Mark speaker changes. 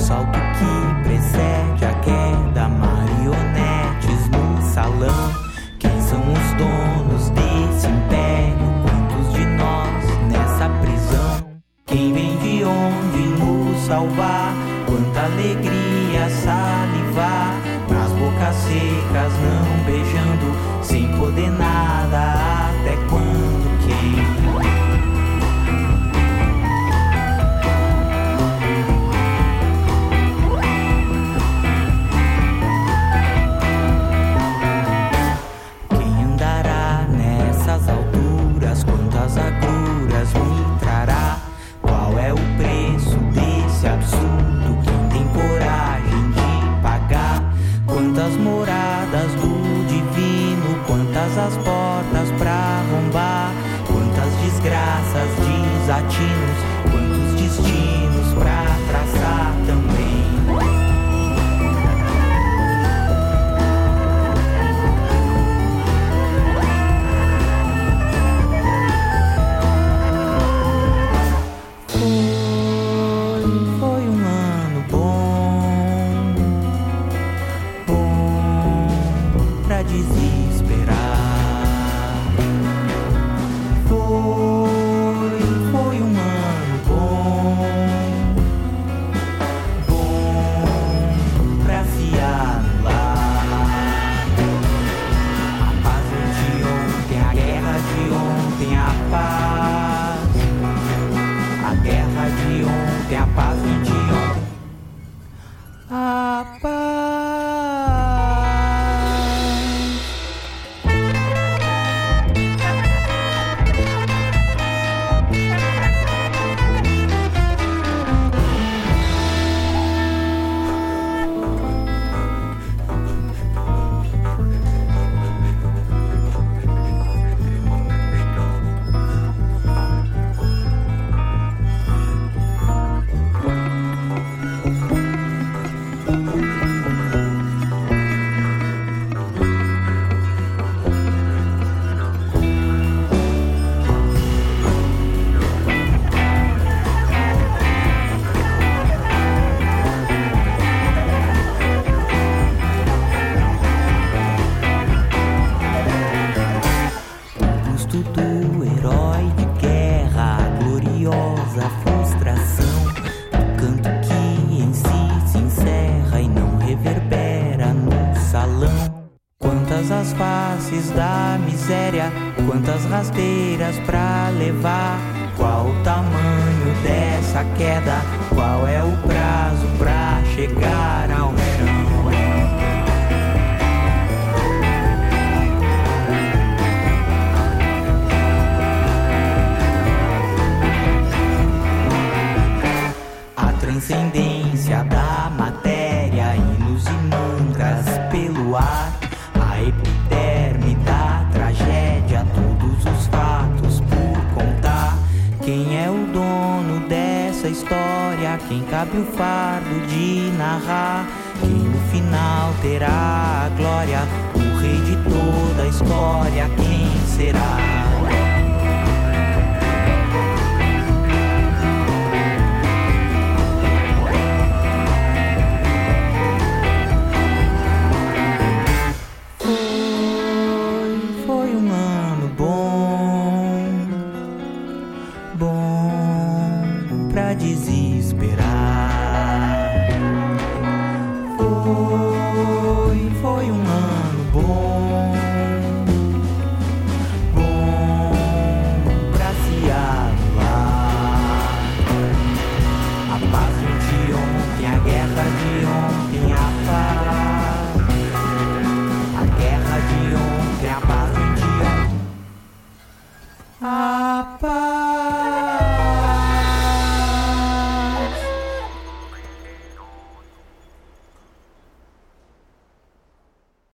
Speaker 1: salto que precede a queda, marionetes no salão. Quem são os donos desse império? Quantos de nós nessa prisão? Quem vem de onde nos salvar? Quanta alegria salivar nas bocas secas, não beijando, sem poder nada. Até quando? Quem? Quantas agruras me trará? Qual é o preço desse absurdo? Quem tem coragem de pagar? Quantas moradas do divino? Quantas as portas pra arrombar? Quantas desgraças, desatinos? Quantos destinos pra traçar também? Quantas rasteiras pra levar? Qual o tamanho dessa queda? Qual é o prazo pra chegar ao chão? A transcendência da matéria, hinos e mantras pelo ar, a epiderme da tragédia, todos os fatos por contar. Quem é o dono dessa história? Quem cabe o fardo de narrar? Quem no final terá a glória? O rei de toda a história, quem será? Foi um ano bom pra se anular. A paz de ontem, a guerra de ontem.